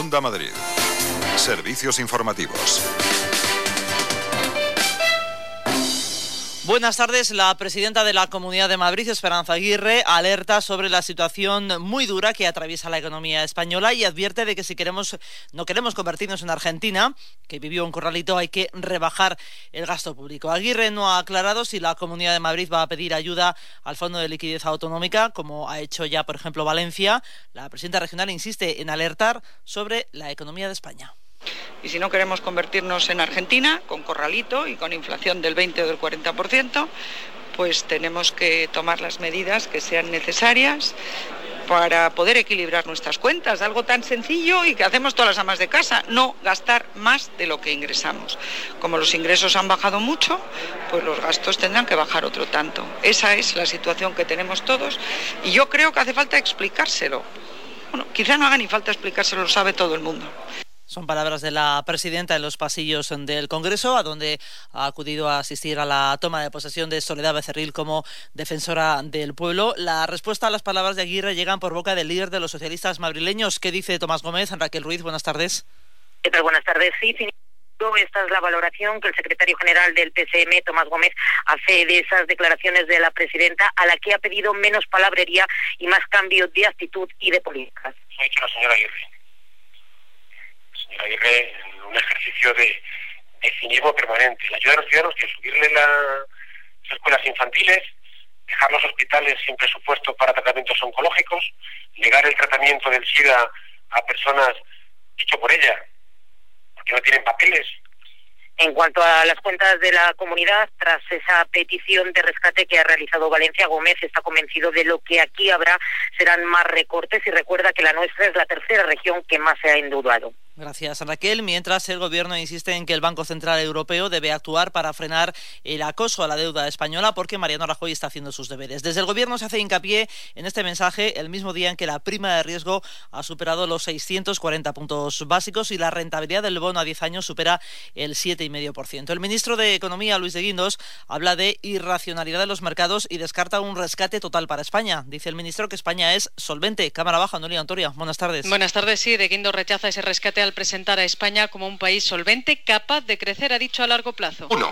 Onda Madrid. Servicios informativos. Buenas tardes. La presidenta de la Comunidad de Madrid, Esperanza Aguirre, alerta sobre la situación muy dura que atraviesa la economía española y advierte de que si no queremos convertirnos en Argentina, que vivió un corralito, hay que rebajar el gasto público. Aguirre no ha aclarado si la Comunidad de Madrid va a pedir ayuda al Fondo de Liquidez Autonómica, como ha hecho ya, por ejemplo, Valencia. La presidenta regional insiste en alertar sobre la economía de España. Y si no queremos convertirnos en Argentina, con corralito y con inflación del 20 o del 40%, pues tenemos que tomar las medidas que sean necesarias para poder equilibrar nuestras cuentas. Algo tan sencillo y que hacemos todas las amas de casa, no gastar más de lo que ingresamos. Como los ingresos han bajado mucho, pues los gastos tendrán que bajar otro tanto. Esa es la situación que tenemos todos y yo creo que hace falta explicárselo. Bueno, quizá no haga ni falta explicárselo, lo sabe todo el mundo. Son palabras de la presidenta en los pasillos del Congreso, a donde ha acudido a asistir a la toma de posesión de Soledad Becerril como defensora del pueblo. La respuesta a las palabras de Aguirre llegan por boca del líder de los socialistas madrileños. ¿Qué dice Tomás Gómez? Raquel Ruiz, buenas tardes. ¿Qué tal? Buenas tardes. Sí, esta es la valoración que el secretario general del PSM, Tomás Gómez, hace de esas declaraciones de la presidenta, a la que ha pedido menos palabrería y más cambio de actitud y de políticas. Ha dicho la señora Aguirre. Señora Aguirre, en un ejercicio de cinismo permanente. La ayuda a los ciudadanos que subirle las escuelas infantiles, dejar los hospitales sin presupuesto para tratamientos oncológicos, negar el tratamiento del SIDA a personas dicho por ella, porque no tienen papeles. En cuanto a las cuentas de la comunidad, tras esa petición de rescate que ha realizado Valencia, Gómez está convencido de lo que aquí habrá serán más recortes y recuerda que la nuestra es la tercera región que más se ha endeudado. Gracias, Raquel. Mientras el Gobierno insiste en que el Banco Central Europeo debe actuar para frenar el acoso a la deuda española porque Mariano Rajoy está haciendo sus deberes. Desde el Gobierno se hace hincapié en este mensaje el mismo día en que la prima de riesgo ha superado los 640 puntos básicos y la rentabilidad del bono a 10 años supera el 7,5%. El ministro de Economía, Luis de Guindos, habla de irracionalidad de los mercados y descarta un rescate total para España. Dice el ministro que España es solvente. Cámara Baja, Noelia Antoria. Buenas tardes. Buenas tardes. Sí, de Guindos rechaza ese rescate al presentar a España como un país solvente capaz de crecer, ha dicho, a largo plazo. Uno,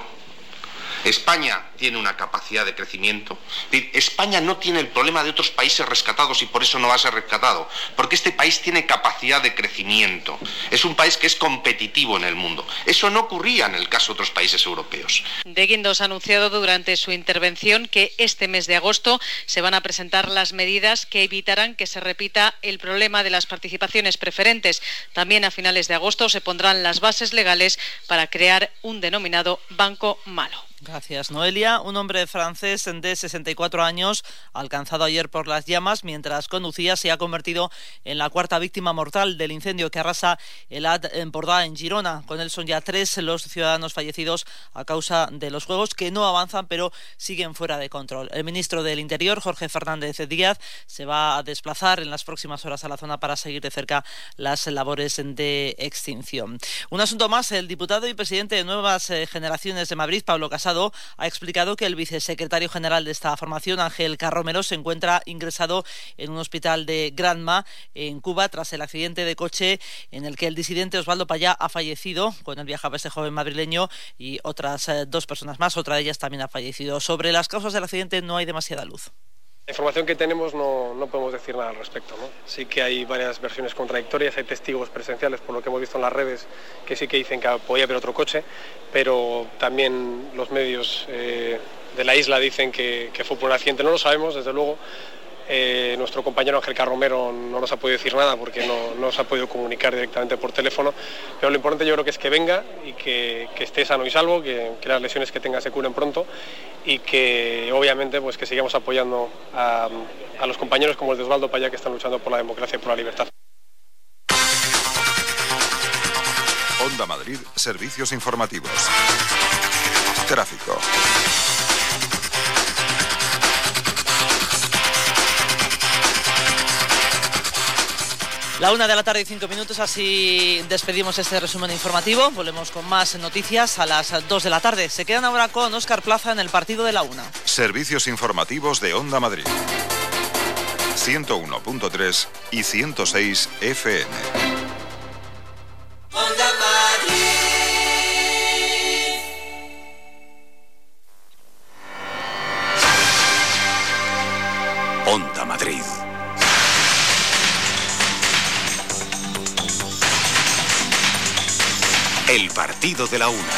España tiene una capacidad de crecimiento. España no tiene el problema de otros países rescatados y por eso no va a ser rescatado, porque este país tiene capacidad de crecimiento. Es un país que es competitivo en el mundo. Eso no ocurría en el caso de otros países europeos. De Guindos ha anunciado durante su intervención que este mes de agosto se van a presentar las medidas que evitarán que se repita el problema de las participaciones preferentes. También a finales de agosto se pondrán las bases legales para crear un denominado banco malo. Gracias, Noelia. Un hombre francés de 64 años, alcanzado ayer por las llamas mientras conducía, se ha convertido en la cuarta víctima mortal del incendio que arrasa el Empordà en Girona. Con él son ya 3 los ciudadanos fallecidos a causa de los fuegos que no avanzan pero siguen fuera de control. El ministro del Interior, Jorge Fernández Díaz, se va a desplazar en las próximas horas a la zona para seguir de cerca las labores de extinción. Un asunto más, el diputado y presidente de Nuevas Generaciones de Madrid, Pablo Casado, ha explicado que el vicesecretario general de esta formación, Ángel Carromero, se encuentra ingresado en un hospital de Granma, en Cuba, tras el accidente de coche en el que el disidente Osvaldo Payá ha fallecido. Con él viajaba este joven madrileño y otras 2 personas más, otra de ellas también ha fallecido. Sobre las causas del accidente no hay demasiada luz. La información que tenemos no podemos decir nada al respecto, ¿no? Sí que hay varias versiones contradictorias, hay testigos presenciales, por lo que hemos visto en las redes, que sí que dicen que podía haber otro coche, pero también los medios de la isla dicen que fue por un accidente. No lo sabemos, desde luego. Nuestro compañero Ángel Carromero no nos ha podido decir nada porque no nos ha podido comunicar directamente por teléfono, pero lo importante yo creo que es que venga y que esté sano y salvo, que las lesiones que tenga se curen pronto y que obviamente pues que sigamos apoyando a los compañeros como el de Osvaldo Payá, que están luchando por la democracia y por la libertad. Onda Madrid, servicios informativos. Tráfico. La 1:05 así despedimos este resumen informativo. Volvemos con más noticias a las 2 de la tarde. Se quedan ahora con Óscar Plaza en el partido de la 1. Servicios informativos de Onda Madrid. 101.3 y 106 FM. Onda Madrid. Onda Madrid. El partido de la una.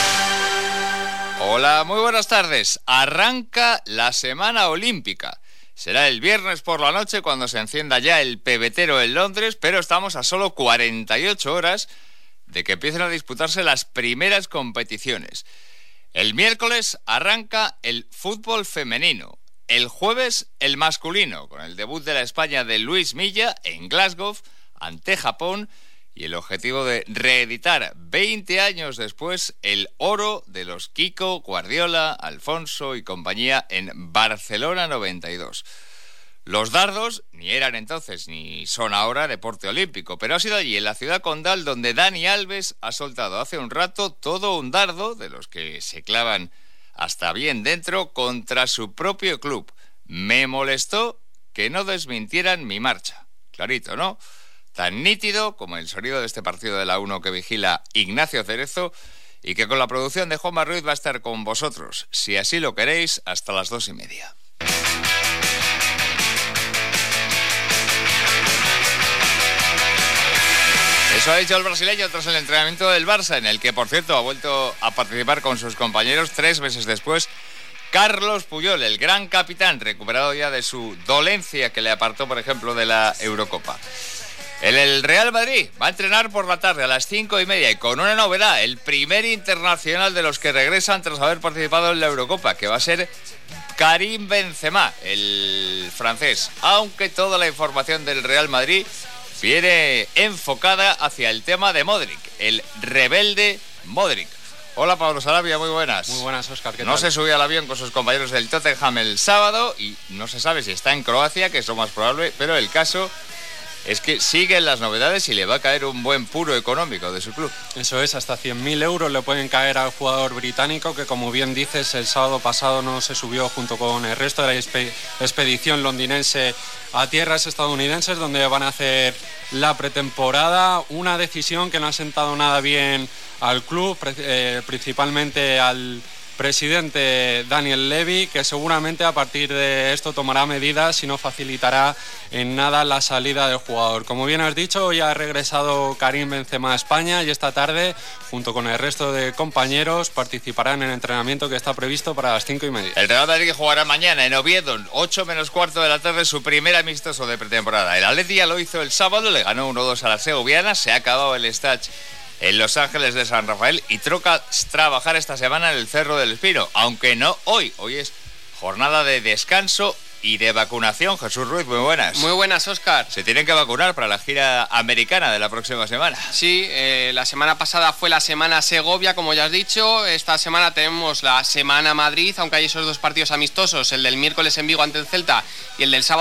Hola, muy buenas tardes. Arranca la semana olímpica. Será el viernes por la noche cuando se encienda ya el pebetero en Londres, pero estamos a solo 48 horas de que empiecen a disputarse las primeras competiciones. El miércoles arranca el fútbol femenino. El jueves el masculino, con el debut de la España de Luis Milla en Glasgow ante Japón y el objetivo de reeditar 20 años después el oro de los Kiko, Guardiola, Alfonso y compañía en Barcelona 92. Los dardos ni eran entonces ni son ahora deporte olímpico, pero ha sido allí en la ciudad condal donde Dani Alves ha soltado hace un rato todo un dardo de los que se clavan hasta bien dentro contra su propio club. Me molestó que no desmintieran mi marcha. Clarito, ¿no? Tan nítido como el sonido de este partido de la 1 que vigila Ignacio Cerezo y que con la producción de Juanma Ruiz va a estar con vosotros, si así lo queréis, hasta las 2:30. Eso ha dicho el brasileño tras el entrenamiento del Barça, en el que, por cierto, ha vuelto a participar con sus compañeros 3 meses después. Carlos Puyol, el gran capitán, recuperado ya de su dolencia que le apartó, por ejemplo, de la Eurocopa. El Real Madrid va a entrenar por la tarde a las 5:30 y con una novedad, el primer internacional de los que regresan tras haber participado en la Eurocopa, que va a ser Karim Benzema, el francés, aunque toda la información del Real Madrid viene enfocada hacia el tema de Modric, el rebelde Modric. Hola Pablo Sarabia, muy buenas. Muy buenas, Óscar, ¿qué tal? No se subió al avión con sus compañeros del Tottenham el sábado y no se sabe si está en Croacia, que es lo más probable, pero el caso es que siguen las novedades y le va a caer un buen puro económico de su club. Eso es, hasta 100.000 euros le pueden caer al jugador británico, que como bien dices, el sábado pasado no se subió junto con el resto de la expedición londinense a tierras estadounidenses, donde van a hacer la pretemporada. Una decisión que no ha sentado nada bien al club, principalmente al presidente Daniel Levy, que seguramente a partir de esto tomará medidas y no facilitará en nada la salida del jugador. Como bien has dicho, hoy ha regresado Karim Benzema a España y esta tarde, junto con el resto de compañeros, participarán en el entrenamiento que está previsto para las 5:30. El Real Madrid jugará mañana en Oviedo, 8:15 de la tarde, su primer amistoso de pretemporada. El Atleti ya lo hizo el sábado, le ganó 1-2 a la Segoviana, se ha acabado el stage en Los Ángeles de San Rafael y toca trabajar esta semana en el Cerro del Espino, aunque no hoy. Hoy es jornada de descanso y de vacunación. Jesús Ruiz, muy buenas. Muy buenas, Óscar. Se tienen que vacunar para la gira americana de la próxima semana. Sí, la semana pasada fue la semana Segovia, como ya has dicho. Esta semana tenemos la semana Madrid, aunque hay esos 2 partidos amistosos, el del miércoles en Vigo ante el Celta y el del sábado